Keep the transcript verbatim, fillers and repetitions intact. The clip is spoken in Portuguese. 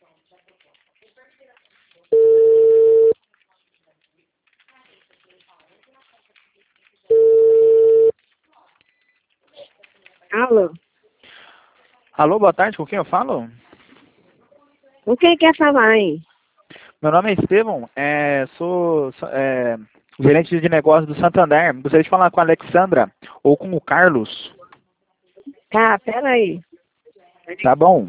Alô? Alô, boa tarde, com quem eu falo? O que quer falar, hein? Meu nome é Estevão, é, sou sou, é, gerente de negócios do Santander. Gostaria de falar com a Alexandra ou com o Carlos. Tá, peraí. Tá bom?